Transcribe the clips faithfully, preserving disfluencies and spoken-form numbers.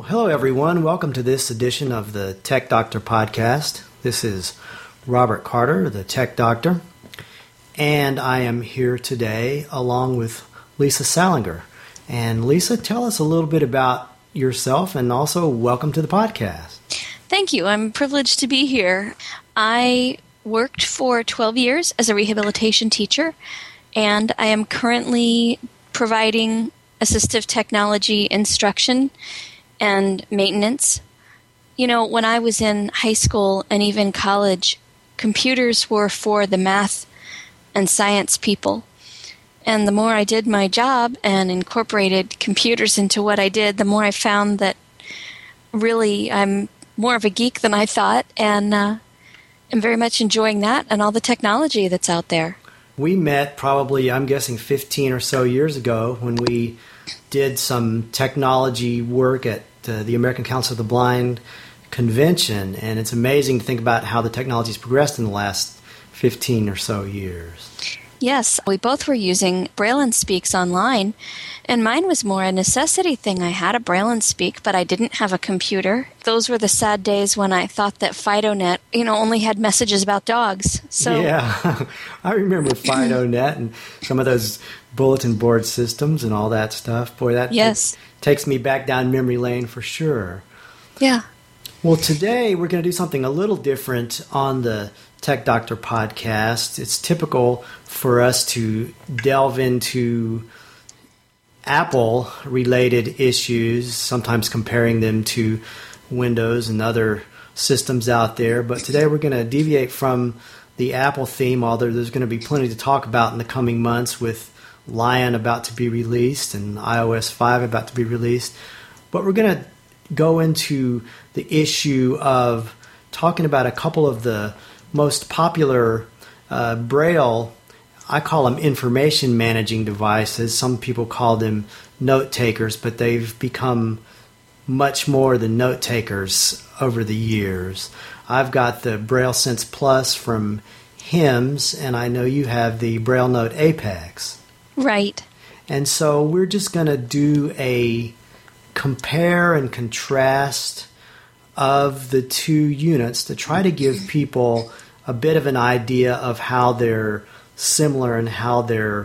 Well, hello, everyone. Welcome to this edition of the Tech Doctor podcast. This is Robert Carter, the Tech Doctor, and I am here today along with Lisa Salinger. And Lisa, tell us a little bit about yourself and also welcome to the podcast. Thank you. I'm privileged to be here. I worked for twelve years as a rehabilitation teacher, and I am currently providing assistive technology instruction and maintenance. You know, when I was in high school and even college, computers were for the math and science people. And the more I did my job and incorporated computers into what I did, the more I found that really I'm more of a geek than I thought, and uh, I'm very much enjoying that and all the technology that's out there. We met probably, I'm guessing, fifteen or so years ago when we did some technology work at uh, the American Council of the Blind convention, and it's amazing to think about how the technology's progressed in the last fifteen or so years. Yes, we both were using Braille and Speaks online, and mine was more a necessity thing. I had a Braille and Speak, but I didn't have a computer. Those were the sad days when I thought that FidoNet, you know, only had messages about dogs. So yeah, I remember FidoNet and some of those bulletin board systems and all that stuff. Boy, that yes. takes me back down memory lane for sure. Yeah. Well, today we're going to do something a little different on the Tech Doctor podcast. It's typical for us to delve into Apple-related issues, sometimes comparing them to Windows and other systems out there. But today we're going to deviate from the Apple theme, although there's going to be plenty to talk about in the coming months with Lion about to be released and i O S five about to be released. But we're going to go into the issue of talking about a couple of the most popular uh, Braille, I call them information managing devices. Some people call them note takers, but they've become much more than note takers over the years. I've got the Braille Sense Plus from HIMS, and I know you have the Braille Note Apex. Right. And so we're just going to do a compare and contrast of the two units to try to give people a bit of an idea of how they're similar and how they're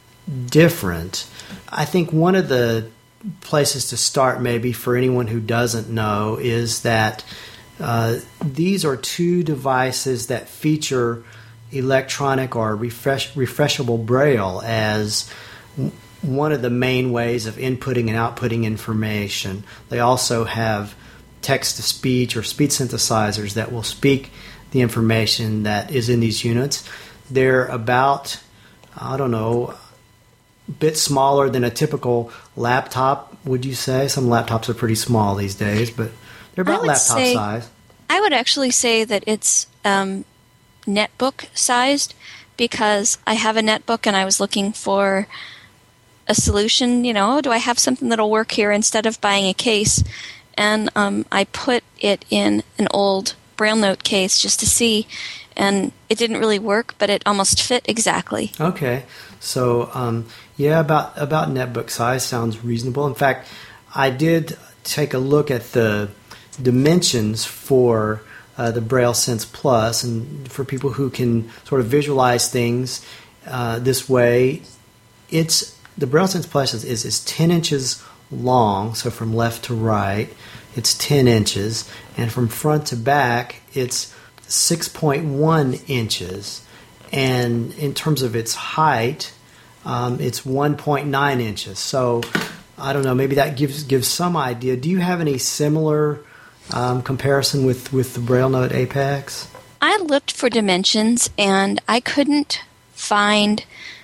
different. I think one of the places to start maybe for anyone who doesn't know is that uh, these are two devices that feature electronic or refresh, refreshable Braille as one of the main ways of inputting and outputting information. They also have text-to-speech or speech synthesizers that will speak the information that is in these units. They're about, I don't know, a bit smaller than a typical laptop, would you say? Some laptops are pretty small these days, but they're about laptop say, size. I would actually say that it's um, netbook-sized, because I have a netbook and I was looking for a solution. You know, do I have something that'll work here instead of buying a case? And um, I put it in an old Braille Note case just to see, and it didn't really work, but it almost fit exactly. Okay. So, um, yeah, about about netbook size sounds reasonable. In fact, I did take a look at the dimensions for uh, the Braille Sense Plus, and for people who can sort of visualize things uh, this way, it's the Braille Sense Plus is, is, is ten inches long, so from left to right, it's ten inches, and from front to back, it's six point one inches. And in terms of its height, um, it's one point nine inches. So, I don't know, maybe that gives gives some idea. Do you have any similar um, comparison with, with the Braille Note Apex? I looked for dimensions, and I couldn't find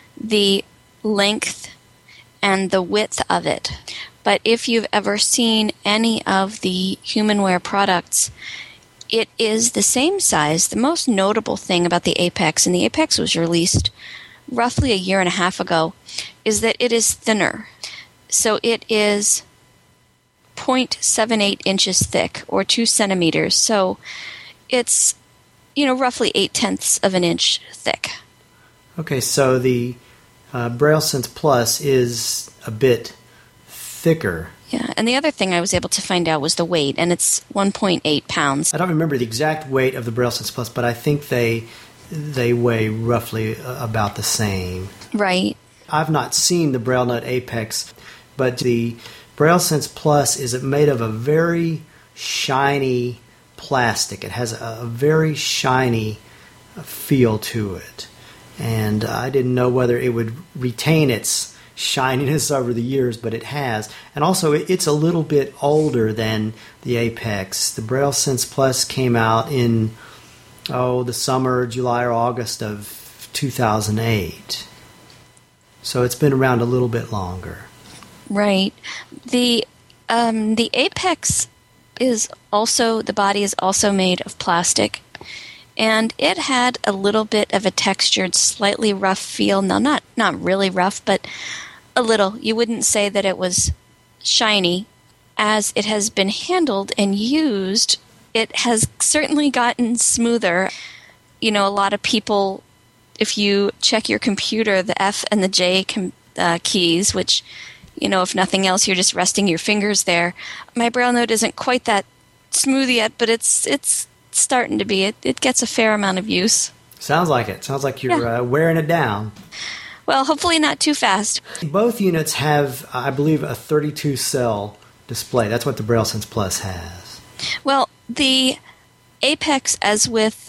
the length and the width of it. But if you've ever seen any of the HumanWare products, it is the same size. The most notable thing about the Apex, and the Apex was released roughly a year and a half ago, is that it is thinner. So it is zero point seven eight inches thick, or two centimeters. So it's, you know, roughly eight tenths of an inch thick. Okay, so the uh, Braille Sense Plus is a bit thicker Yeah, and the other thing I was able to find out was the weight, and it's one point eight pounds. I don't remember the exact weight of the BrailleSense Plus, but I think they they weigh roughly about the same. Right. I've not seen the BrailleNote Apex, but the BrailleSense Plus is made of a very shiny plastic. It has a, a very shiny feel to it, and I didn't know whether it would retain its shininess over the years, but it has. And also, it's a little bit older than the Apex. The BrailleSense Plus came out in, oh, the summer, July or August of two thousand eight. So it's been around a little bit longer. Right. The um, the Apex is also, the body is also made of plastic. And it had a little bit of a textured, slightly rough feel. No, not not really rough, but a little. You wouldn't say that it was shiny. As it has been handled and used, it has certainly gotten smoother. You know, a lot of people, if you check your computer, the F and the J com- uh, keys, which, you know, if nothing else, you're just resting your fingers there. My BrailleNote isn't quite that smooth yet, but it's it's starting to be. It, it gets a fair amount of use. Sounds like it. Sounds like you're yeah. uh, wearing it down. Well, hopefully not too fast. Both units have, I believe, a thirty-two cell display. That's what the BrailleSense Plus has. Well, the Apex, as with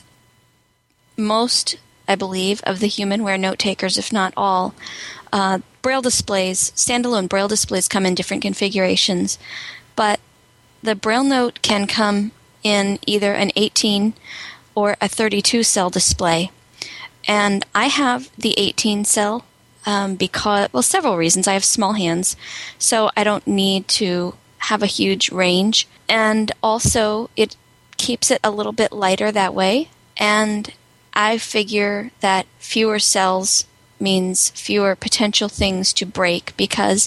most, I believe, of the HumanWare note takers, if not all, uh, Braille displays, standalone Braille displays come in different configurations, but the BrailleNote can come in either an eighteen or a thirty-two cell display. And I have the eighteen cell um, because, well, several reasons. I have small hands, so I don't need to have a huge range. And also, it keeps it a little bit lighter that way. And I figure that fewer cells means fewer potential things to break, because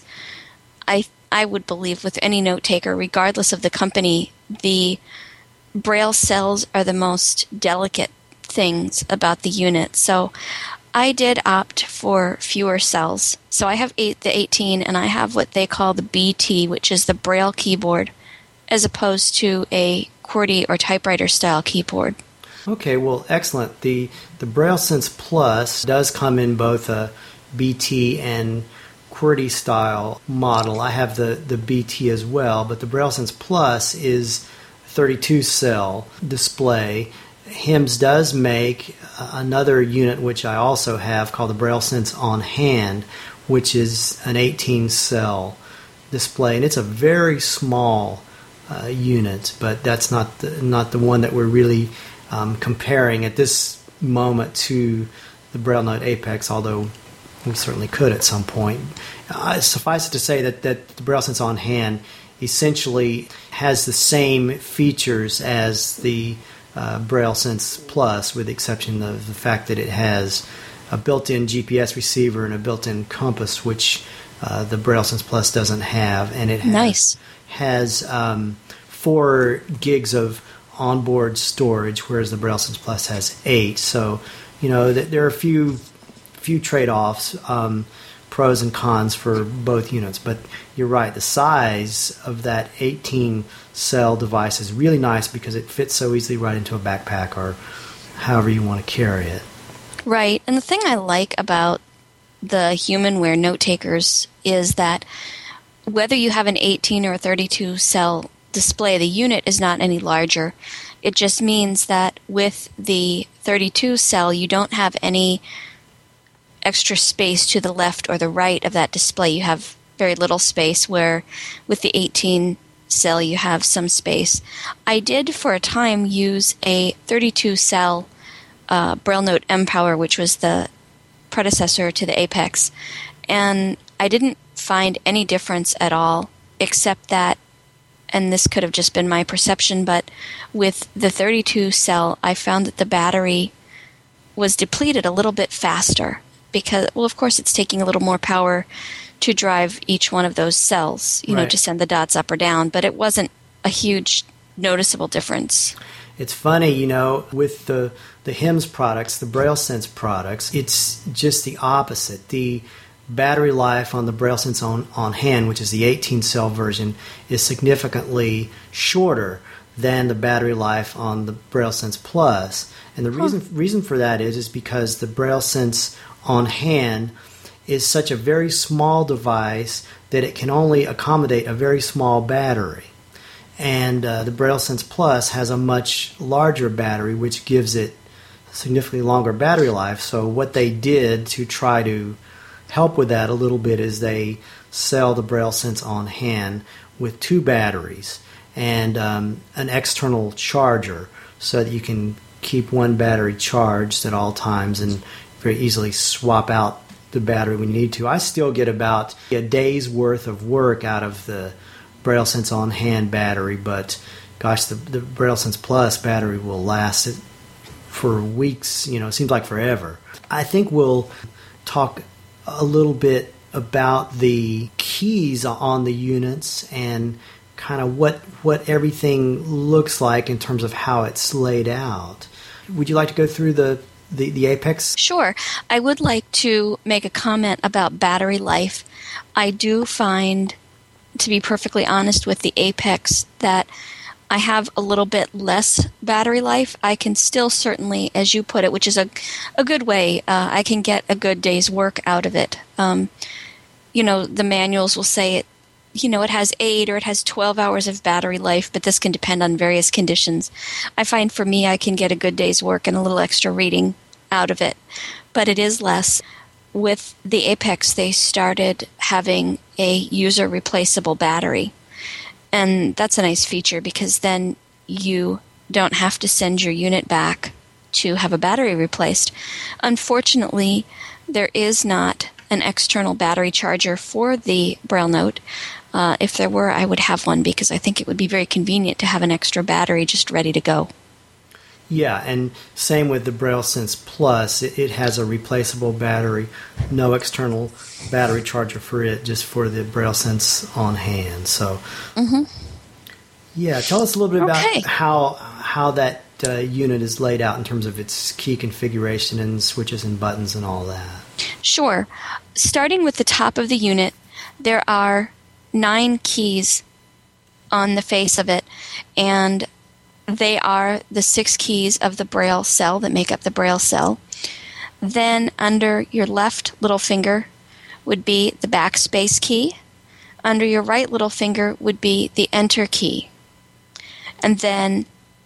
I I would believe with any note taker, regardless of the company, the Braille cells are the most delicate things about the unit. So I did opt for fewer cells. So I have eight, the eighteen, and I have what they call the B T, which is the Braille keyboard, as opposed to a QWERTY or typewriter style keyboard. Okay, well, excellent. The the BrailleSense Plus does come in both a B T and QWERTY style model. I have the, the B T as well, but the BrailleSense Plus is thirty-two cell display. H I M S does make another unit, which I also have, called the BrailleSense On Hand, which is an eighteen cell display, and it's a very small uh, unit, but that's not the, not the one that we're really um, comparing at this moment to the BrailleNote Apex, although we certainly could at some point. Uh, suffice it to say that, that the BrailleSense On Hand essentially has the same features as the uh, BrailleSense Plus, with the exception of the fact that it has a built-in G P S receiver and a built-in compass, which uh, the BrailleSense Plus doesn't have, and it has, nice. has um, four gigs of onboard storage, whereas the BrailleSense Plus has eight. So, you know, th- there are a few few trade-offs. Um, pros and cons for both units, but you're right, the size of that eighteen cell device is really nice because it fits so easily right into a backpack or however you want to carry it. Right, and the thing I like about the HumanWare note takers is that whether you have an eighteen or a thirty-two cell display, the unit is not any larger. It just means that with the thirty-two cell, you don't have any extra space to the left or the right of that display. You have very little space, where with the eighteen cell you have some space. I did for a time use a thirty-two cell uh, BrailleNote M-Power, which was the predecessor to the Apex, and I didn't find any difference at all, except that, and this could have just been my perception, but with the thirty-two cell I found that the battery was depleted a little bit faster. Because, well, of course, it's taking a little more power to drive each one of those cells, you right. know, to send the dots up or down. But it wasn't a huge noticeable difference. It's funny, you know, with the, the H I M S products, the BrailleSense products, it's just the opposite. The battery life on the BrailleSense on, on hand, which is the eighteen cell version, is significantly shorter than the battery life on the BrailleSense Plus. And the huh. reason reason for that is is because the BrailleSense on hand is such a very small device that it can only accommodate a very small battery. And uh, the BrailleSense Plus has a much larger battery, which gives it significantly longer battery life. So what they did to try to help with that a little bit is they sell the BrailleSense on hand with two batteries and um, an external charger so that you can keep one battery charged at all times and very easily swap out the battery when you need to. I still get about a day's worth of work out of the BrailleSense on hand battery, but gosh, the, the BrailleSense Plus battery will last for weeks. You know, it seems like forever. I think we'll talk a little bit about the keys on the units and kind of what what everything looks like in terms of how it's laid out. Would you like to go through the The, the Apex? Sure. I would like to make a comment about battery life. I do find, to be perfectly honest with the Apex, that I have a little bit less battery life. I can still certainly, as you put it, which is a, a good way, uh, I can get a good day's work out of it. Um, you know, the manuals will say it, you know, it has eight or it has twelve hours of battery life, but this can depend on various conditions. I find for me I can get a good day's work and a little extra reading out of it, but it is less. With the Apex, they started having a user replaceable battery, and that's a nice feature because then you don't have to send your unit back to have a battery replaced. Unfortunately, there is not an external battery charger for the Braille Note. Uh, if there were, I would have one because I think it would be very convenient to have an extra battery just ready to go. Yeah, and same with the BrailleSense Plus. It, it has a replaceable battery, no external battery charger for it, just for the BrailleSense on hand. So, mm-hmm. yeah, tell us a little bit about okay. how how that uh, unit is laid out in terms of its key configuration and switches and buttons and all that. Sure. Starting with the top of the unit, there are nine keys on the face of it, and they are the six keys of the Braille cell that make up the Braille cell. Then under your left little finger would be the backspace key. Under your right little finger would be the enter key. And then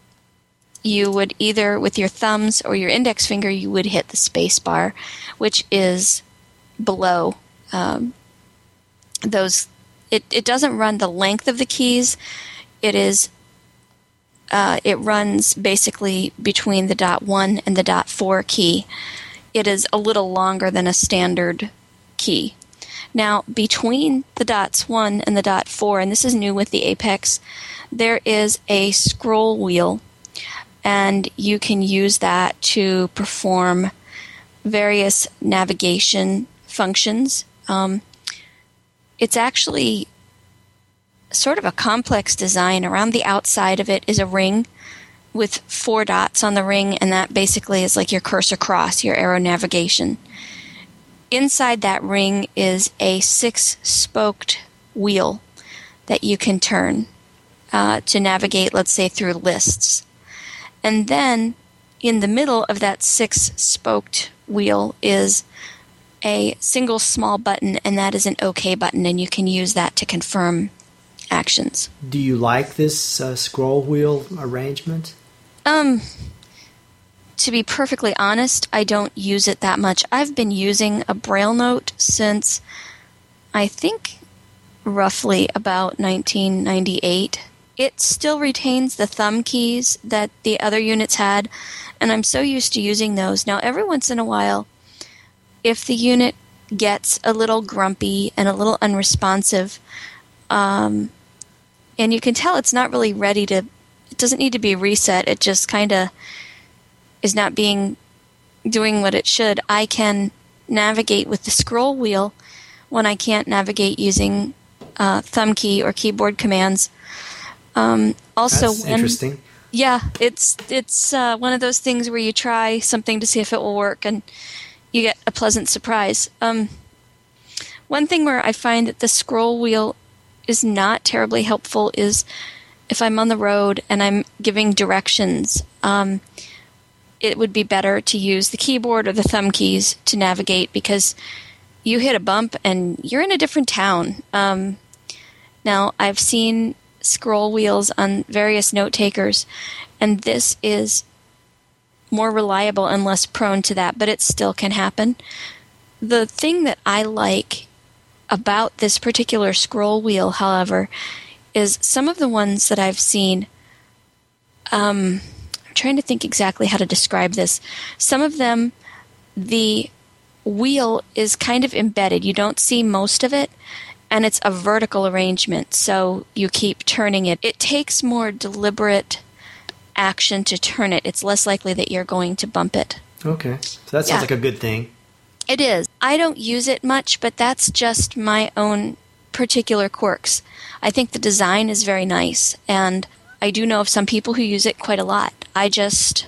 you would either, with your thumbs or your index finger, you would hit the space bar, which is below um, those. It, it doesn't run the length of the keys. It is Uh, it runs basically between the dot one and the dot four key. It is a little longer than a standard key. Now, between the dots one and the dot four, and this is new with the Apex, there is a scroll wheel, and you can use that to perform various navigation functions. Um, it's actually sort of a complex design. Around the outside of it is a ring with four dots on the ring, and that basically is like your cursor cross, your arrow navigation. Inside that ring is a six-spoked wheel that you can turn uh, to navigate, let's say, through lists. And then in the middle of that six-spoked wheel is a single small button, and that is an OK button, and you can use that to confirm actions. Do you like this uh, scroll wheel arrangement? Um, to be perfectly honest, I don't use it that much. I've been using a Braille Note since, I think, roughly about nineteen ninety-eight. It still retains the thumb keys that the other units had, and I'm so used to using those. Now, every once in a while, if the unit gets a little grumpy and a little unresponsive, um, and you can tell it's not really ready to, it doesn't need to be reset, it just kind of is not being, doing what it should, I can navigate with the scroll wheel when I can't navigate using uh, thumb key or keyboard commands. Um, also, That's when, interesting. Yeah, it's it's uh, one of those things where you try something to see if it will work, and you get a pleasant surprise. Um, One thing where I find that the scroll wheel is not terribly helpful is if I'm on the road and I'm giving directions. Um, it would be better to use the keyboard or the thumb keys to navigate because you hit a bump and you're in a different town. Um, now, I've seen scroll wheels on various note takers, and this is more reliable and less prone to that, but it still can happen. The thing that I like about this particular scroll wheel, however, is some of the ones that I've seen, um, I'm trying to think exactly how to describe this. Some of them, the wheel is kind of embedded. You don't see most of it, and it's a vertical arrangement, so you keep turning it. It takes more deliberate action to turn it. It's less likely that you're going to bump it. Okay. So that sounds Yeah. like a good thing. It is. I don't use it much, but that's just my own particular quirks. I think the design is very nice, and I do know of some people who use it quite a lot. I just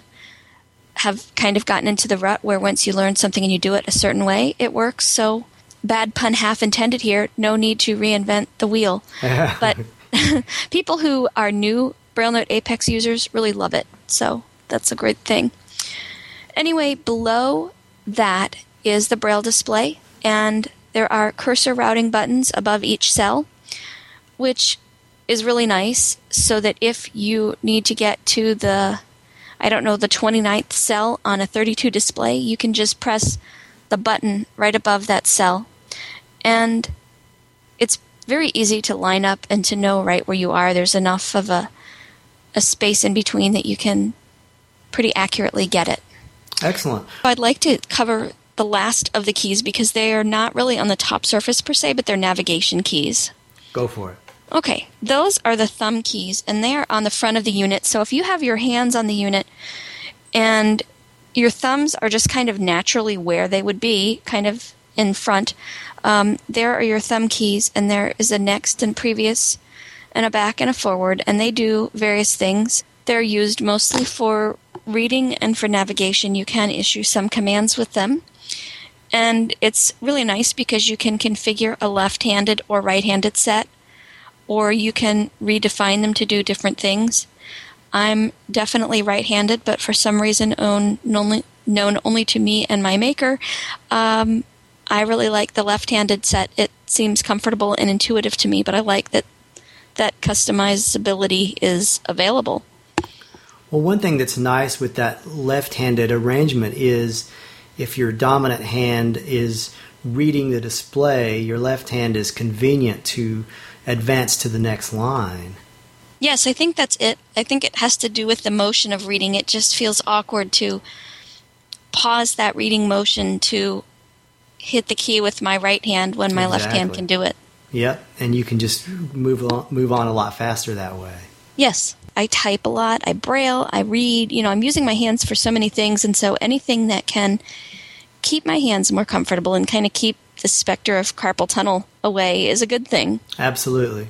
have kind of gotten into the rut where once you learn something and you do it a certain way, it works. So, bad pun half intended here, no need to reinvent the wheel. But people who are new BrailleNote Apex users really love it, so that's a great thing. Anyway, below that is the Braille display, and there are cursor routing buttons above each cell, which is really nice, so that if you need to get to the, I don't know, the twenty-ninth cell on a thirty-two display, you can just press the button right above that cell. And it's very easy to line up and to know right where you are. There's enough of a, a space in between that you can pretty accurately get it. Excellent. I'd like to cover the last of the keys because they are not really on the top surface per se, but they're navigation keys. Go for it. Okay, those are the thumb keys, and they are on the front of the unit. So if you have your hands on the unit and your thumbs are just kind of naturally where they would be, kind of in front, um, there are your thumb keys, and there is a next and previous and a back and a forward, and they do various things. They're used mostly for reading and for navigation. You can issue some commands with them. And it's really nice because you can configure a left-handed or right-handed set, or you can redefine them to do different things. I'm definitely right-handed, but for some reason own, only, known only to me and my maker, um, I really like the left-handed set. It seems comfortable and intuitive to me, but I like that that customizability is available. Well, one thing that's nice with that left-handed arrangement is if your dominant hand is reading the display, your left hand is convenient to advance to the next line. Yes, I think that's it. I think it has to do with the motion of reading. It just feels awkward to pause that reading motion to hit the key with my right hand when my Exactly. left hand can do it. Yep, and you can just move on, move on a lot faster that way. Yes, I type a lot, I braille, I read. You know, I'm using my hands for so many things, and so anything that can keep my hands more comfortable and kind of keep the specter of carpal tunnel away is a good thing. Absolutely.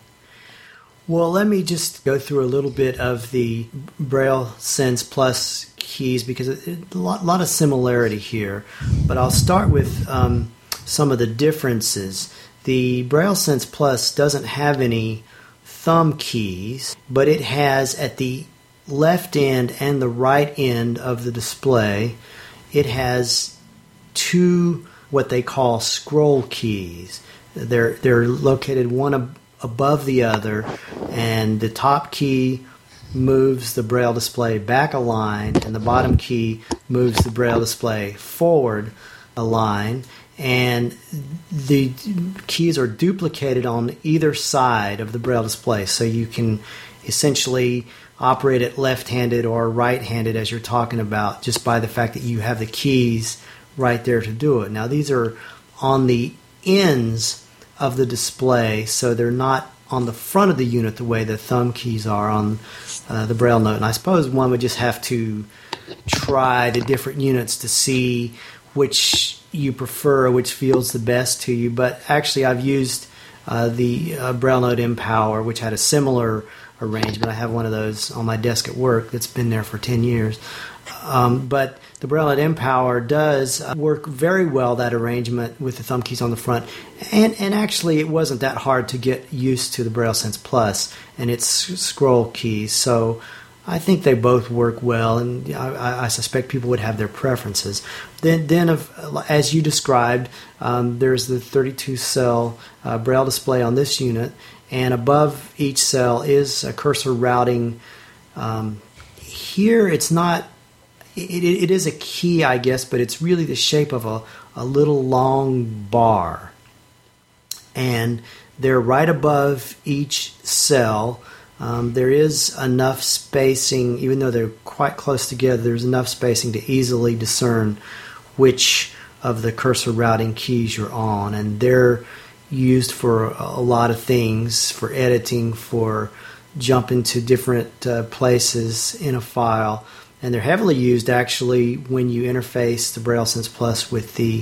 Well, let me just go through a little bit of the Braille Sense Plus keys because it, it, a lot, lot of similarity here. But I'll start with um, some of the differences. The Braille Sense Plus doesn't have any thumb keys, but it has at the left end and the right end of the display, it has two what they call scroll keys. They're they're located one ab- above the other, and the top key moves the Braille display back a line, and the bottom key moves the Braille display forward a line. And the keys are duplicated on either side of the Braille display, so you can essentially operate it left-handed or right-handed as you're talking about just by the fact that you have the keys right there to do it. Now, these are on the ends of the display, so they're not on the front of the unit the way the thumb keys are on uh, the Braille Note. And I suppose one would just have to try the different units to see which you prefer, which feels the best to you. But actually, I've used uh, the uh, BrailleNote Empower, which had a similar arrangement. I have one of those on my desk at work that's been there for ten years. Um, but the BrailleNet Empower does work very well, that arrangement with the thumb keys on the front. And, and actually, it wasn't that hard to get used to the BrailleSense Plus and its scroll keys. So I think they both work well, and I, I suspect people would have their preferences. Then, then of, as you described, um, there's the thirty-two cell uh, Braille display on this unit, and above each cell is a cursor routing. Um, here, it's not. It, it is a key, I guess, but it's really the shape of a, a little long bar, and they're right above each cell. Um, there is enough spacing, even though they're quite close together, there's enough spacing to easily discern which of the cursor routing keys you're on. And they're used for a lot of things, for editing, for jumping to different uh, places in a file. And they're heavily used, actually, when you interface the BrailleSense Plus with the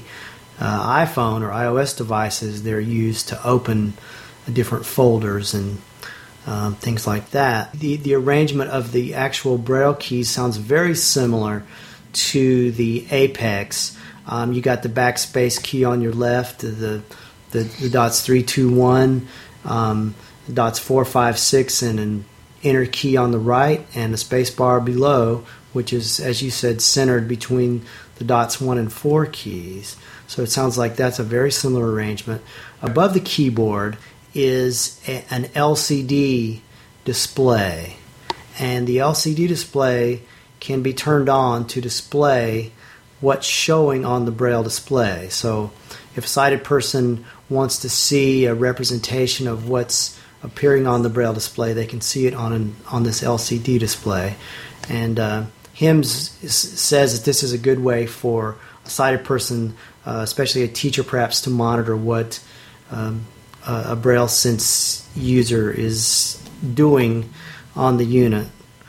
uh, iPhone or iOS devices. They're used to open different folders and Um, things like that. The the arrangement of the actual Braille keys sounds very similar to the Apex. Um, you got the backspace key on your left, the the, the dots three, two, one, um, dots four, five, six, and an enter key on the right, and the space bar below, which is, as you said, centered between the dots one and four keys. So it sounds like that's a very similar arrangement. Above the keyboard is a, an L C D display, and the L C D display can be turned on to display what's showing on the Braille display. So if a sighted person wants to see a representation of what's appearing on the Braille display, they can see it on an, on this L C D display. And uh, HIMSS says that this is a good way for a sighted person, uh, especially a teacher perhaps, to monitor what um, Uh, a BrailleSense user is doing on the unit.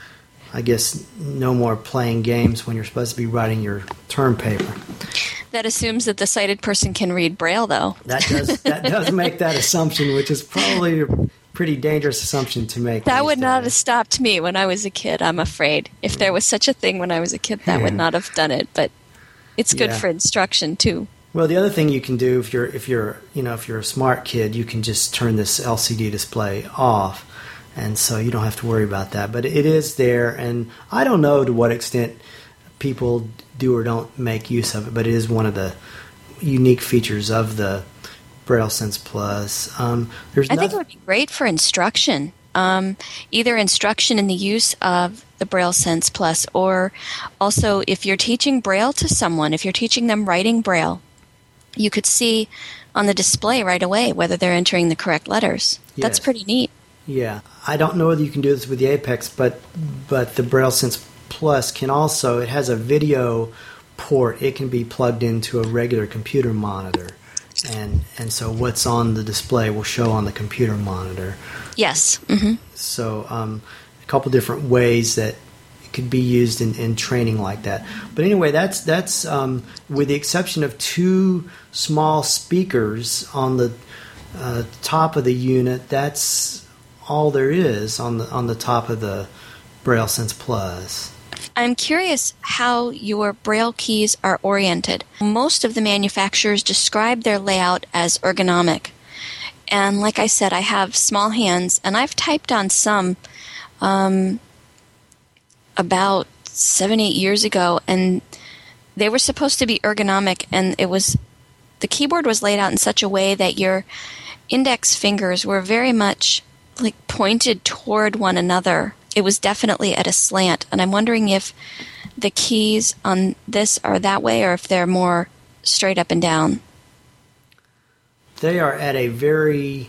I guess no more playing games when you're supposed to be writing your term paper. That assumes that the sighted person can read Braille, though. That does that does make that assumption, which is probably a pretty dangerous assumption to make. That would days. not have stopped me when I was a kid, I'm afraid. If there was such a thing when I was a kid, that would not have done it. But it's good Yeah. for instruction, too. Well, the other thing you can do if you're if you're you know if you're a smart kid, you can just turn this L C D display off, and so you don't have to worry about that. But it is there, and I don't know to what extent people do or don't make use of it, but it is one of the unique features of the BrailleSense Plus. Um, there's I think nothing- it would be great for instruction, um, either instruction in the use of the BrailleSense Plus, or also if you're teaching Braille to someone, if you're teaching them writing Braille, you could see on the display right away whether they're entering the correct letters. That's Yes. pretty neat. Yeah, I don't know whether you can do this with the Apex, but but the BrailleSense Plus can also. It has a video port. It can be plugged into a regular computer monitor, and and so what's on the display will show on the computer monitor. Yes. Mm-hmm. So um, a couple different ways that it could be used in, in training like that. But anyway, that's that's um, with the exception of two small speakers on the uh, top of the unit. That's all there is on the on the top of the BrailleSense Plus. I'm curious how your Braille keys are oriented. Most of the manufacturers describe their layout as ergonomic. And like I said, I have small hands, and I've typed on some um, about seven, eight years ago, and they were supposed to be ergonomic, and it was the keyboard was laid out in such a way that your index fingers were very much like pointed toward one another. It was definitely at a slant, and I'm wondering if the keys on this are that way or if they're more straight up and down. They are at a very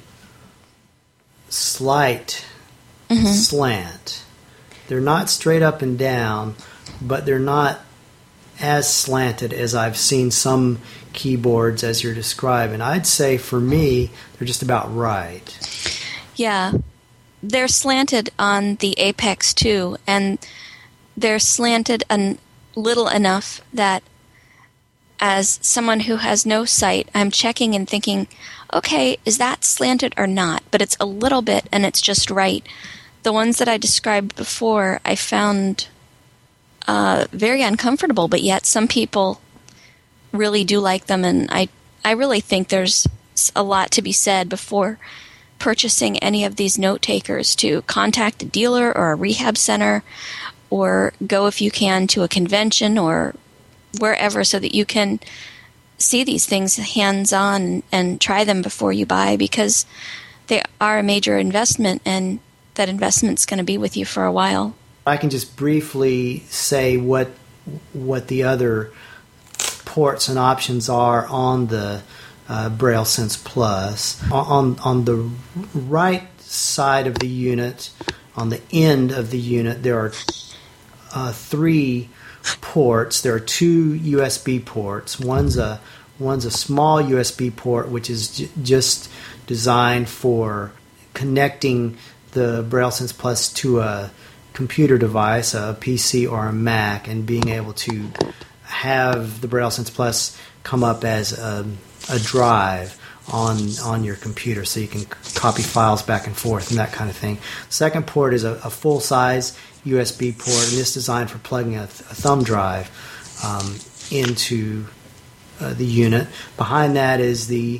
slight Mm-hmm. slant. They're not straight up and down, but they're not as slanted as I've seen some keyboards as you're describing. I'd say for me, they're just about right. Yeah. They're slanted on the Apex too, and they're slanted a little enough that as someone who has no sight, I'm checking and thinking, okay, is that slanted or not? But it's a little bit, and it's just right. the ones that I described before, I found uh, very uncomfortable, but yet some people really do like them, and I, I really think there's a lot to be said before purchasing any of these note takers to contact a dealer or a rehab center, or go if you can to a convention or wherever, so that you can see these things hands-on and try them before you buy, because they are a major investment, and that investment's going to be with you for a while. I can just briefly say what what the other ports and options are on the uh, BrailleSense Plus. On, on the right side of the unit, on the end of the unit, there are uh, three ports. There are two U S B ports. One's a one's a small U S B port, which is j- just designed for connecting the BrailleSense Plus to a computer device, a P C or a Mac, and being able to have the BrailleSense Plus come up as a, a drive on on your computer, so you can copy files back and forth and that kind of thing. Second port is a, a full-size U S B port, and it's designed for plugging a, a thumb drive um, into uh, the unit. Behind that is the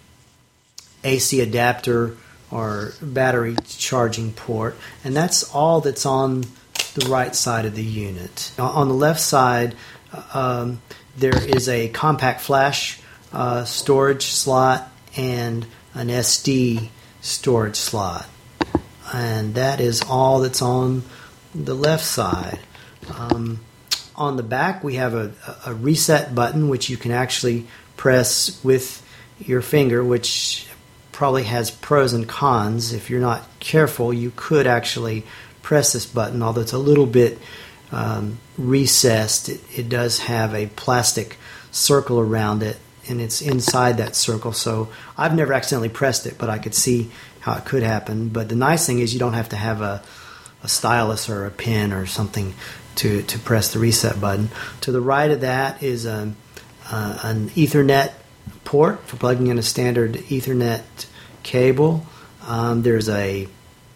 A C adapter or battery charging port, and that's all that's on the right side of the unit. On the left side, um, there is a compact flash uh, storage slot and an S D storage slot, and that is all that's on the left side. Um, on the back, we have a, a reset button, which you can actually press with your finger, which probably has pros and cons. If you're not careful, you could actually press this button, although it's a little bit um, recessed. It, it does have a plastic circle around it, and it's inside that circle, so I've never accidentally pressed it, but I could see how it could happen. But the nice thing is you don't have to have a, a stylus or a pen or something to, to press the reset button. To the right of that is a, uh, an Ethernet port for plugging in a standard Ethernet cable. Um, there's a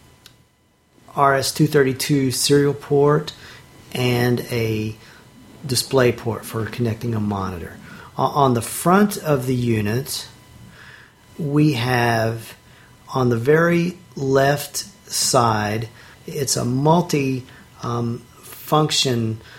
R S two thirty-two serial port and a display port for connecting a monitor. On the front of the unit, we have, on the very left side, it's a multi-function um,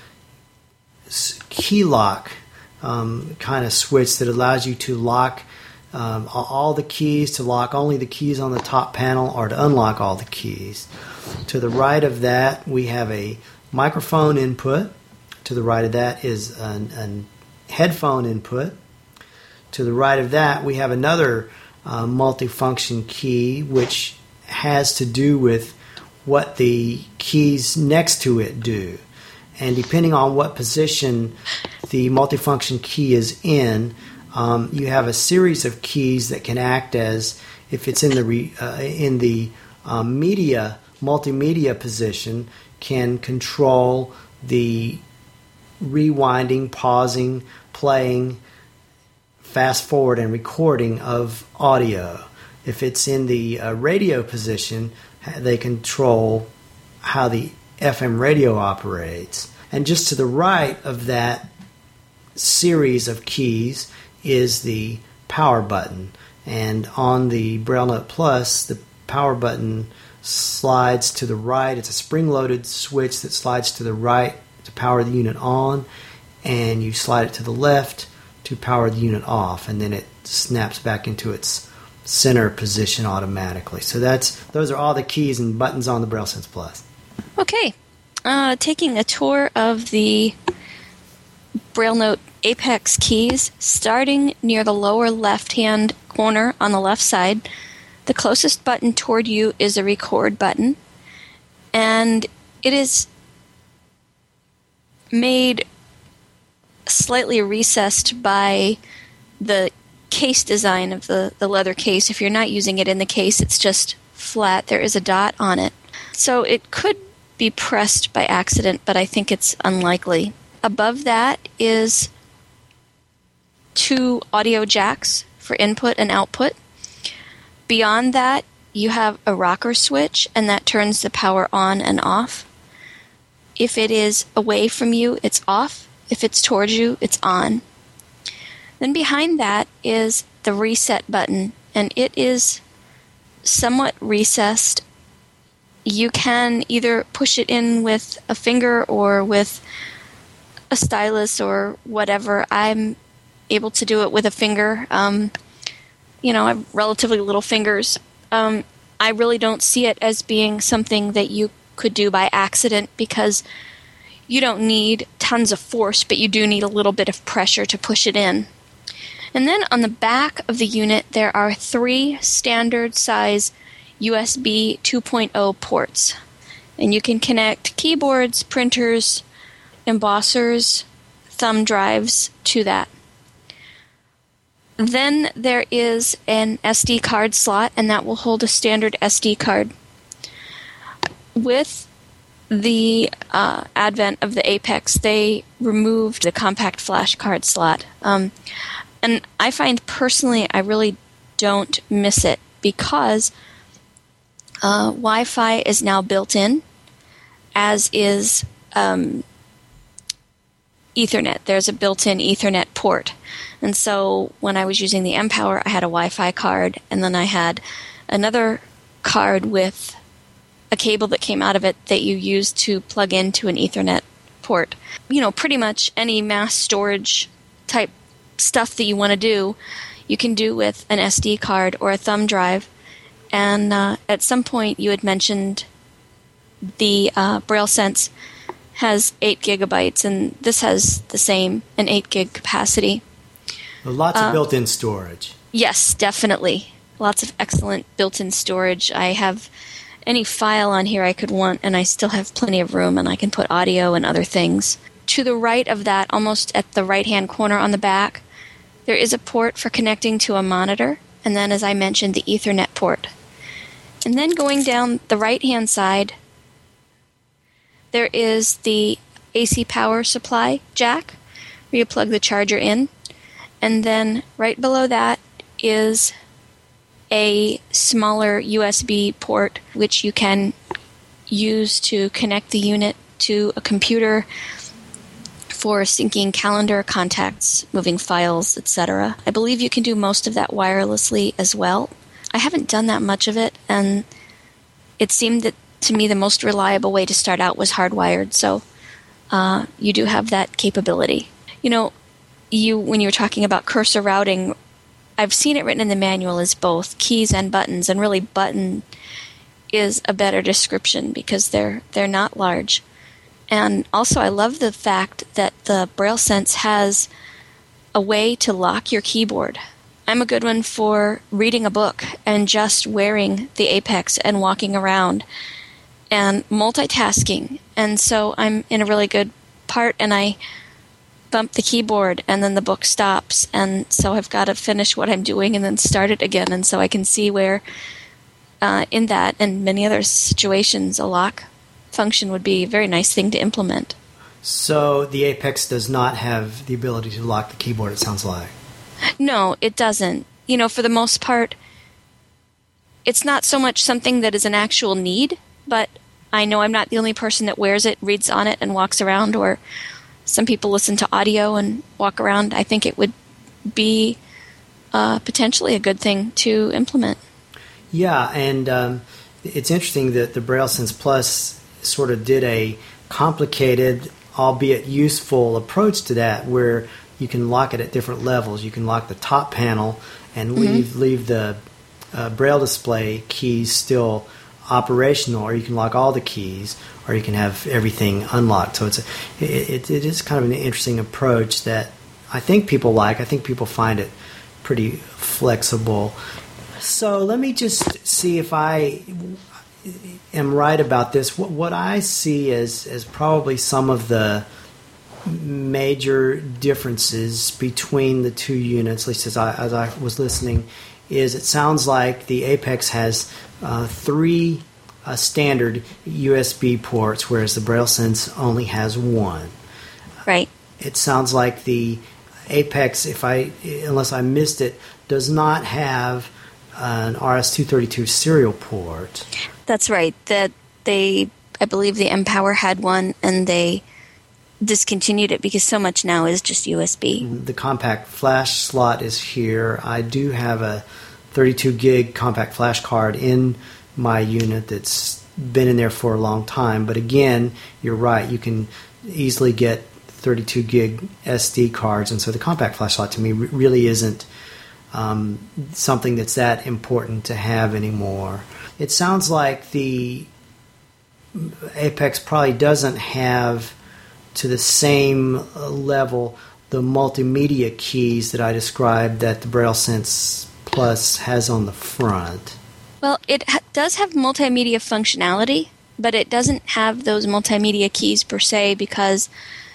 key lock um, kind of switch that allows you to lock um, all the keys, to lock only the keys on the top panel, or to unlock all the keys. To the right of that, we have a microphone input. To the right of that is an, an headphone input. To the right of that, we have another uh, multifunction key, which has to do with what the keys next to it do. And depending on what position the multifunction key is in, um, you have a series of keys that can act as, if it's in the re, uh, in the um, media multimedia position, can control the rewinding, pausing, playing, fast forward, and recording of audio. If it's in the uh, radio position, they control how the F M radio operates. And just to the right of that series of keys is the power button. And on the BrailleNote Plus, the power button slides to the right. It's a spring-loaded switch that slides to the right to power the unit on, and you slide it to the left to power the unit off, and then it snaps back into its center position automatically. So that's those are all the keys and buttons on the BrailleSense Plus. Okay, uh, taking a tour of the BrailleNote Apex keys, starting near the lower left-hand corner on the left side. The closest button toward you is a record button, and it is made slightly recessed by the case design of the, the leather case. If you're not using it in the case, it's just flat. There is a dot on it. So it could be pressed by accident, but I think it's unlikely. Above that is two audio jacks for input and output. Beyond that, you have a rocker switch, and that turns the power on and off. If it is away from you, it's off. If it's towards you, it's on. Then behind that is the reset button, and it is somewhat recessed. You can either push it in with a finger or with a stylus or whatever. I'm able to do it with a finger. Um, you know, I have relatively little fingers. Um, I really don't see it as being something that you could do by accident because you don't need tons of force, but you do need a little bit of pressure to push it in. And then on the back of the unit, there are three standard size U S B two point oh ports. And you can connect keyboards, printers, embossers, thumb drives to that. Then there is an S D card slot, and that will hold a standard S D card. With the uh, advent of the Apex, they removed the compact flash card slot. Um, and I find personally I really don't miss it because uh, Wi-Fi is now built in, as is um, Ethernet. There's a built-in Ethernet port. And so when I was using the mPower, I had a Wi-Fi card, and then I had another card with a cable that came out of it that you use to plug into an Ethernet port. You know, pretty much any mass storage type stuff that you want to do, you can do with an S D card or a thumb drive. And uh, at some point you had mentioned the uh, BrailleSense has eight gigabytes, and this has the same, an eight gig capacity. Well, lots of uh, built-in storage. Yes, definitely. Lots of excellent built-in storage. I have any file on here I could want, and I still have plenty of room, and I can put audio and other things. To the right of that, almost at the right-hand corner on the back, there is a port for connecting to a monitor, and then, as I mentioned, the Ethernet port. And then going down the right-hand side, there is the A C power supply jack, where you plug the charger in. And then right below that is a smaller U S B port, which you can use to connect the unit to a computer for syncing calendar, contacts, moving files, et cetera. I believe you can do most of that wirelessly as well. I haven't done that much of it, and it seemed that to me the most reliable way to start out was hardwired, so uh, you do have that capability. You know, you when you were talking about cursor routing, I've seen it written in the manual as both keys and buttons, and really button is a better description because they're they're not large. And also I love the fact that the BrailleSense has a way to lock your keyboard. I'm a good one for reading a book and just wearing the Apex and walking around and multitasking. And so I'm in a really good part, and I bump the keyboard and then the book stops, and so I've got to finish what I'm doing and then start it again. And so I can see where uh, in that and many other situations a lock function would be a very nice thing to implement. So the Apex does not have the ability to lock the keyboard, it sounds like. No, it doesn't. You know, for the most part, it's not so much something that is an actual need, but I know I'm not the only person that wears it, reads on it, and walks around, or some people listen to audio and walk around. I think it would be uh, potentially a good thing to implement. Yeah, and um, it's interesting that the BrailleSense Plus sort of did a complicated, albeit useful approach to that, where you can lock it at different levels. You can lock the top panel and leave mm-hmm. leave the uh, Braille display keys still operational, or you can lock all the keys, or you can have everything unlocked. So it's a, it, it is kind of an interesting approach that I think people like. I think people find it pretty flexible. So let me just see if I am right about this. What, what I see as, as probably some of the major differences between the two units, at least as I, as I was listening, is it sounds like the Apex has uh, three uh, standard U S B ports, whereas the BrailleSense only has one. Right. It sounds like the Apex, if I unless I missed it, does not have an R S two thirty-two serial port. That's right. That they, I believe the Empower had one, and they discontinued it because so much now is just U S B. The compact flash slot is here. I do have a thirty-two gig compact flash card in my unit that's been in there for a long time. But again, you're right. You can easily get thirty-two gig S D cards, and so the compact flash slot to me re- really isn't um, something that's that important to have anymore. It sounds like the Apex probably doesn't have to the same level the multimedia keys that I described that the BrailleSense Plus has on the front. Well, it ha- does have multimedia functionality, but it doesn't have those multimedia keys per se because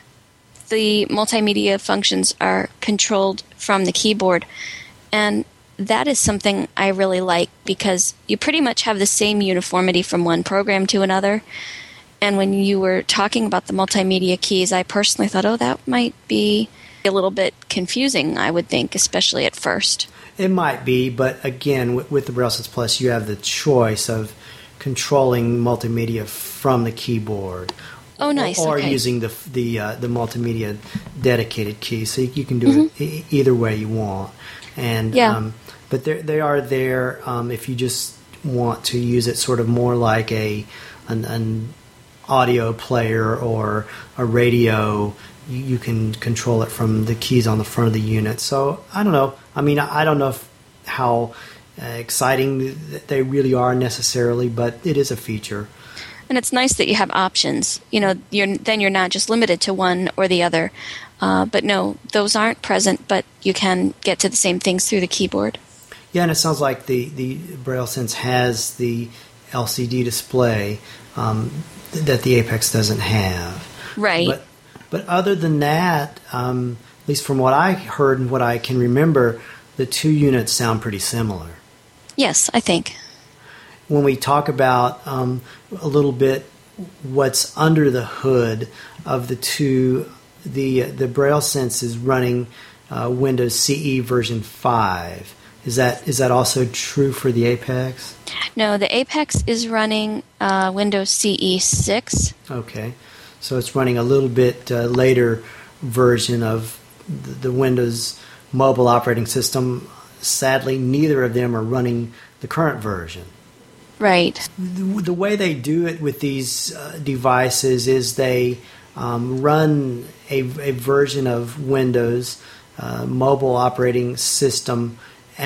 the multimedia functions are controlled from the keyboard. And that is something I really like because you pretty much have the same uniformity from one program to another. And when you were talking about the multimedia keys, I personally thought, oh, that might be a little bit confusing, I would think, especially at first. It might be, but again, with, with the BrailleSense Plus, you have the choice of controlling multimedia from the keyboard. Oh, nice. Or okay. using the the uh, the multimedia dedicated key, so you, you can do mm-hmm. it e- either way you want. And yeah. um, but they are there um, if you just want to use it sort of more like a an, an audio player or a radio. You, you can control it from the keys on the front of the unit. So I don't know. I mean, I don't know if, how uh, exciting they really are necessarily, but it is a feature. And it's nice that you have options. You know, you're, then you're not just limited to one or the other. Uh, but no, those aren't present, but you can get to the same things through the keyboard. Yeah, and it sounds like the, the BrailleSense has the L C D display um, that the Apex doesn't have. Right. But, but other than that, um, at least from what I heard and what I can remember, the two units sound pretty similar. Yes, I think. When we talk about um, a little bit what's under the hood of the two, the the BrailleSense is running uh, Windows C E version five. Is that is that also true for the Apex? No, the Apex is running uh, Windows C E six. Okay, so it's running a little bit uh, later version of the, the Windows mobile operating system. Sadly, neither of them are running the current version. Right. The, the way they do it with these uh, devices is they um, run a, a version of Windows uh, mobile operating system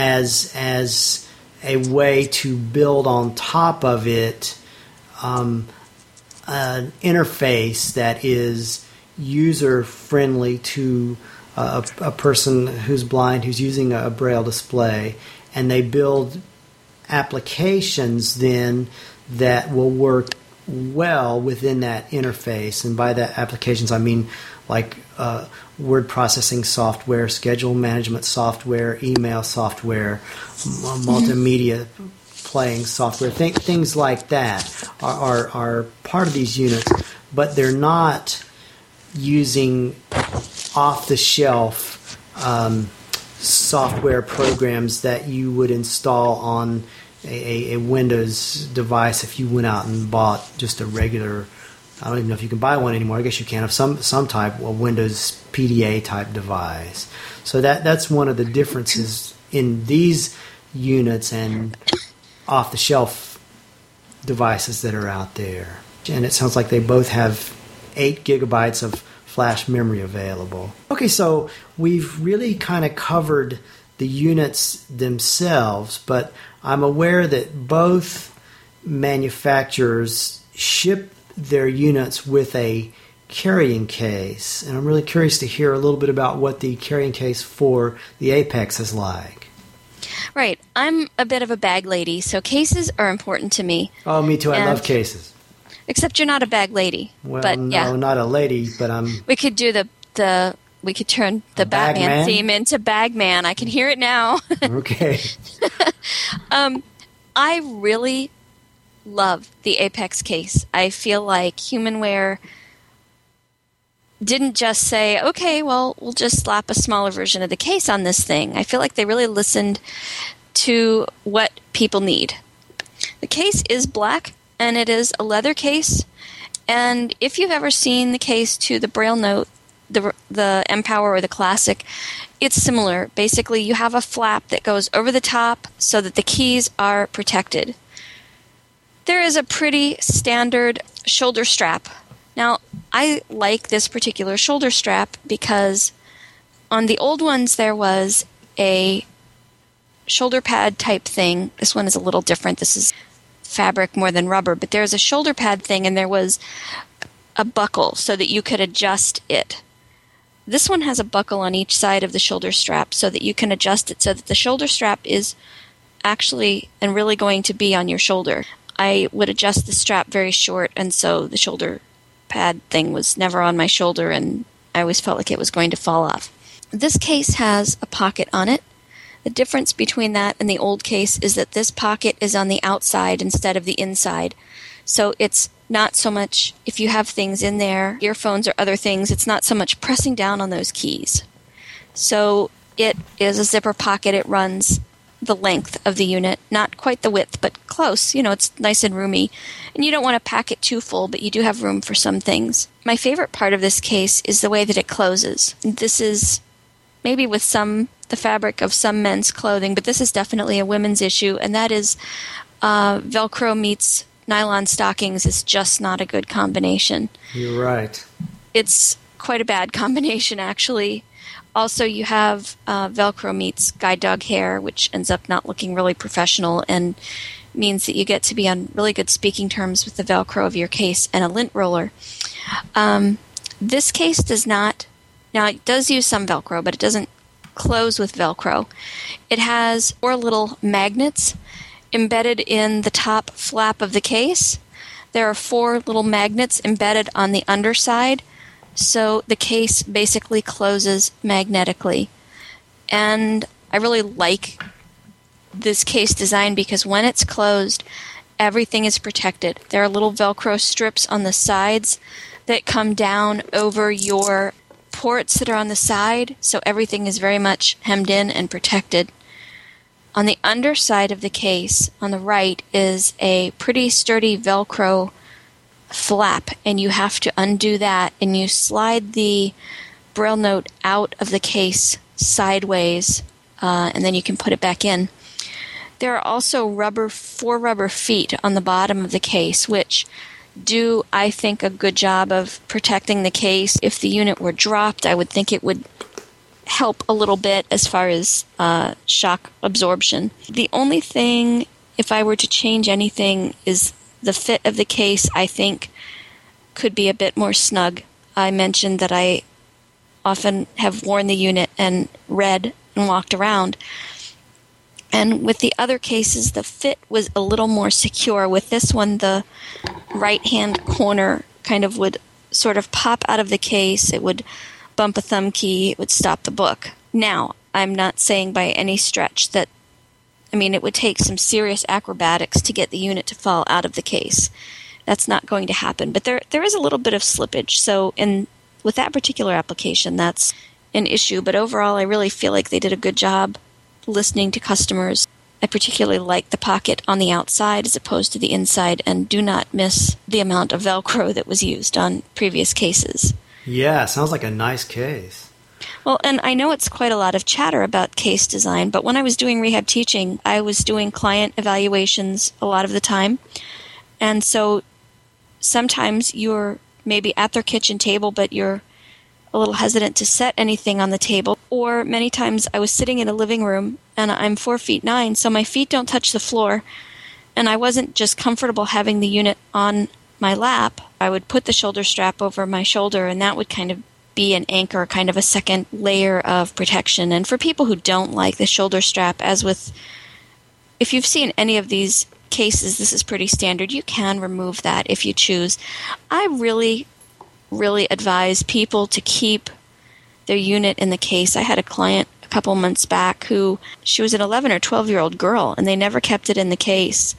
as as a way to build on top of it um, an interface that is user friendly to uh, a, a person who's blind who's using a Braille display, and they build applications then that will work well within that interface. And by that applications, I mean like uh, word processing software, schedule management software, email software, m- multimedia playing software, th- things like that are, are, are part of these units, but they're not using off-the-shelf um, software programs that you would install on a, a Windows device if you went out and bought just a regular, I don't even know if you can buy one anymore. I guess you can, of some some type, a Windows P D A type device. So that that's one of the differences in these units and off-the-shelf devices that are out there. And it sounds like they both have eight gigabytes of flash memory available. Okay, so we've really kind of covered the units themselves, but I'm aware that both manufacturers ship their units with a carrying case, and I'm really curious to hear a little bit about what the carrying case for the Apex is like. Right. I'm a bit of a bag lady, so cases are important to me. Oh, me too. I And- love cases. Except you're not a bag lady. Well, but, no, yeah. not a lady, but I'm... We could do the the we could turn the A bag Batman man? theme into Bagman. I can hear it now. Okay. um, I really love the Apex case. I feel like Humanware didn't just say, okay, well, we'll just slap a smaller version of the case on this thing. I feel like they really listened to what people need. The case is black, and it is a leather case. And if you've ever seen the case to the Braille Note, the the M-Power or the Classic, it's similar. Basically, you have a flap that goes over the top so that the keys are protected. There is a pretty standard shoulder strap. Now, I like this particular shoulder strap because on the old ones there was a shoulder pad type thing. This one is a little different. This is fabric more than rubber, but there's a shoulder pad thing and there was a buckle so that you could adjust it. This one has a buckle on each side of the shoulder strap so that you can adjust it so that the shoulder strap is actually and really going to be on your shoulder. I would adjust the strap very short, and so the shoulder pad thing was never on my shoulder, and I always felt like it was going to fall off. This case has a pocket on it. The difference between that and the old case is that this pocket is on the outside instead of the inside. So it's not so much, if you have things in there, earphones or other things, it's not so much pressing down on those keys. So it is a zipper pocket. It runs the length of the unit, not quite the width, but close. You know, it's nice and roomy. And you don't want to pack it too full, but you do have room for some things. My favorite part of this case is the way that it closes. This is maybe with some the fabric of some men's clothing, but this is definitely a women's issue, and that is uh, Velcro meets nylon stockings is just not a good combination. You're right. It's quite a bad combination, actually. Also, you have uh, Velcro meets guide dog hair, which ends up not looking really professional and means that you get to be on really good speaking terms with the Velcro of your case and a lint roller. Um, this case does not, now it does use some Velcro, but it doesn't close with Velcro. It has four little magnets embedded in the top flap of the case. There are four little magnets embedded on the underside, so the case basically closes magnetically. And I really like this case design because when it's closed, everything is protected. There are little Velcro strips on the sides that come down over your ports that are on the side, so everything is very much hemmed in and protected. On the underside of the case, on the right, is a pretty sturdy Velcro flap, and you have to undo that, and you slide the Braille Note out of the case sideways, uh, and then you can put it back in. There are also rubber, four rubber feet on the bottom of the case, which do, I think, a good job of protecting the case. If the unit were dropped, I would think it would help a little bit as far as uh, shock absorption. The only thing, if I were to change anything, is the fit of the case, I think, could be a bit more snug. I mentioned that I often have worn the unit and read and walked around. And with the other cases, the fit was a little more secure. With this one, the right-hand corner kind of would sort of pop out of the case. It would bump a thumb key. It would stop the book. Now, I'm not saying by any stretch that, I mean, it would take some serious acrobatics to get the unit to fall out of the case. That's not going to happen. But there there is a little bit of slippage. So in with that particular application, that's an issue. But overall, I really feel like they did a good job listening to customers. I particularly like the pocket on the outside as opposed to the inside, and do not miss the amount of Velcro that was used on previous cases. Yeah, sounds like a nice case. Well, and I know it's quite a lot of chatter about case design, but when I was doing rehab teaching, I was doing client evaluations a lot of the time. And so sometimes you're maybe at their kitchen table, but you're a little hesitant to set anything on the table. Or many times I was sitting in a living room, and I'm four feet nine, so my feet don't touch the floor, and I wasn't just comfortable having the unit on my lap. I would put the shoulder strap over my shoulder, and that would kind of be an anchor, kind of a second layer of protection. And for people who don't like the shoulder strap, as with, if you've seen any of these cases, this is pretty standard. You can remove that if you choose. I really really advise people to keep their unit in the case. I had a client a couple months back who, she was an eleven or twelve year old girl, and they never kept it in the case.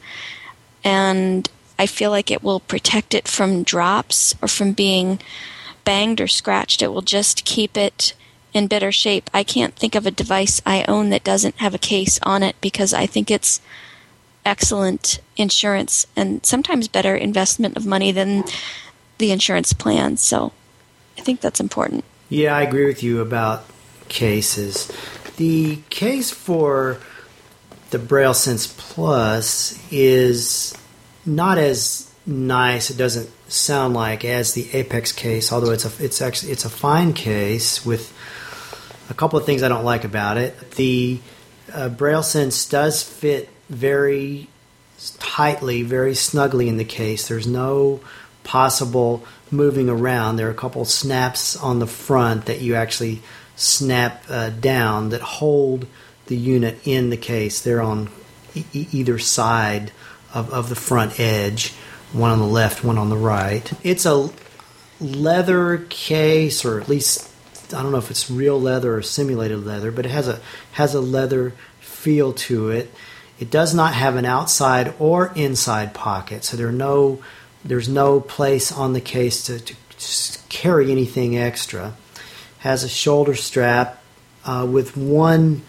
And I feel like it will protect it from drops or from being banged or scratched. It will just keep it in better shape. I can't think of a device I own that doesn't have a case on it because I think it's excellent insurance and sometimes better investment of money than the insurance plan. So I think that's important. Yeah, I agree with you about cases. The case for the BrailleSense Plus is not as nice, it doesn't sound like, as the Apex case, although it's a it's actually it's a fine case with a couple of things I don't like about it. The uh, BrailleSense does fit very tightly, very snugly in the case. There's no possible moving around. There are a couple of snaps on the front that you actually snap uh, down that hold the unit in the case. They're on e- either side of, of the front edge, one on the left, one on the right. It's a leather case, or at least I don't know if it's real leather or simulated leather, but it has a has a leather feel to it. It does not have an outside or inside pocket, so there are no there's no place on the case to, to carry anything extra. Has a shoulder strap uh, with one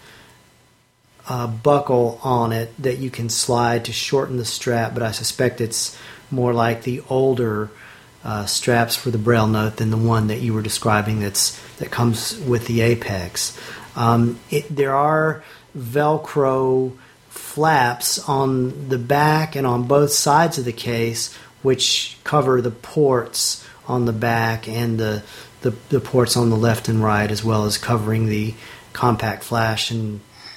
uh, buckle on it that you can slide to shorten the strap, but I suspect it's more like the older uh, straps for the Braille Note than the one that you were describing that's that comes with the Apex. Um, it, there are Velcro flaps on the back and on both sides of the case which cover the ports on the back and the, the, the ports on the left and right, as well as covering the compact flash and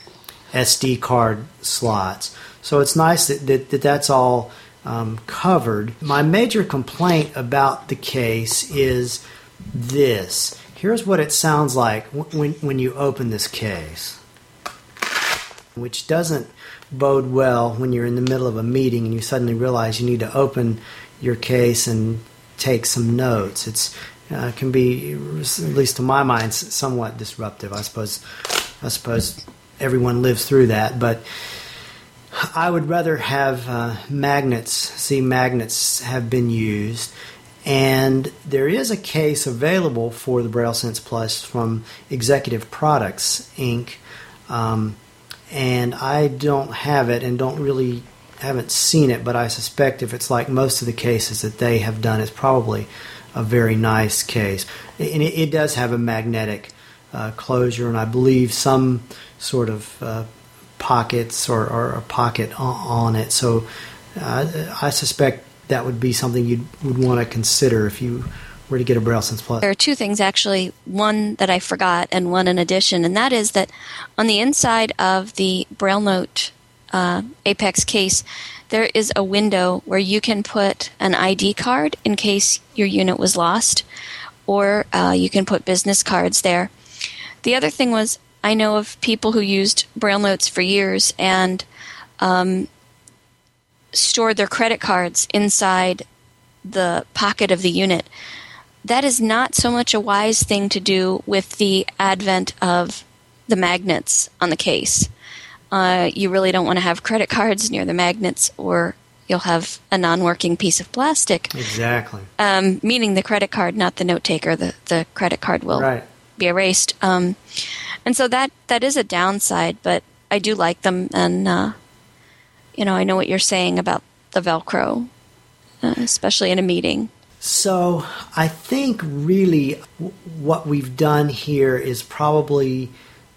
S D card slots. So it's nice that, that, that that's all um, covered. My major complaint about the case is this. Here's what it sounds like when, when you open this case, which doesn't bode well when you're in the middle of a meeting and you suddenly realize you need to open your case and take some notes. It's uh, can be, at least to my mind, somewhat disruptive. I suppose I suppose everyone lives through that, but I would rather have uh, magnets, see magnets have been used. And there is a case available for the BrailleSense Plus from Executive Products, Incorporated. Um, and I don't have it and don't really haven't seen it, but I suspect if it's like most of the cases that they have done, it's probably a very nice case. And it, it does have a magnetic uh, closure, and I believe some sort of uh, pockets or, or a pocket on, on it. So uh, I suspect that would be something you would want to consider if you were to get a BrailleSense Plus. There are two things, actually, one that I forgot and one in addition, and that is that on the inside of the Braille Note uh, Apex case, there is a window where you can put an I D card in case your unit was lost, or uh, you can put business cards there. The other thing was, I know of people who used Braille Notes for years and um, stored their credit cards inside the pocket of the unit. That is not so much a wise thing to do with the advent of the magnets on the case. Uh, you really don't want to have credit cards near the magnets, or you'll have a non-working piece of plastic. Exactly. Um, meaning the credit card, not the note taker. The, the credit card will right. be erased. Um, and so that, that is a downside, but I do like them. And, uh, you know, I know what you're saying about the Velcro, uh, especially in a meeting. So I think really what we've done here is probably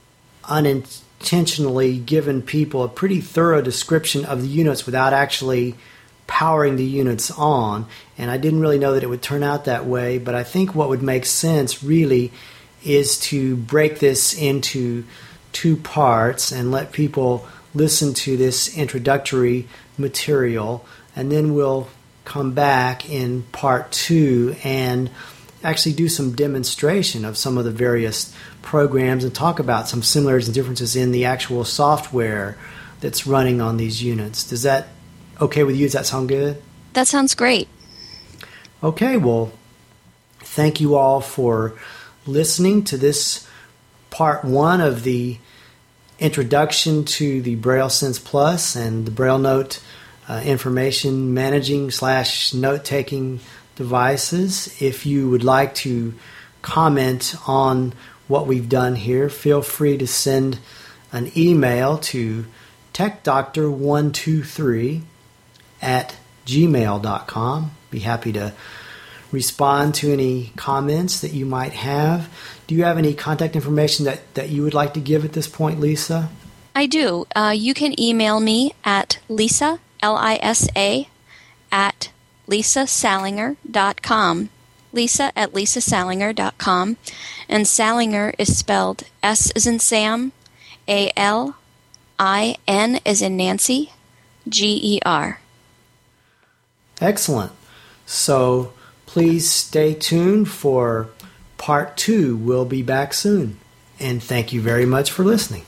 unintentionally given people a pretty thorough description of the units without actually powering the units on. And I didn't really know that it would turn out that way, but I think what would make sense really is to break this into two parts and let people listen to this introductory material, and then we'll come back in part two and actually do some demonstration of some of the various programs and talk about some similarities and differences in the actual software that's running on these units. Does that okay with you? Does that sound good? That sounds great. Okay, well, thank you all for listening to this part one of the introduction to the BrailleSense Plus and the Braille Note Uh, information managing slash note-taking devices. If you would like to comment on what we've done here, feel free to send an email to tech doctor one two three at gmail dot com. Be happy to respond to any comments that you might have. Do you have any contact information that, that you would like to give at this point, Lisa? I do. Uh, you can email me at Lisa, L I S A, at lisa salinger dot com. Lisa at lisa salinger dot com. And Salinger is spelled S as in Sam, A L I N as in Nancy, G E R. Excellent. So please stay tuned for part two. We'll be back soon. And thank you very much for listening.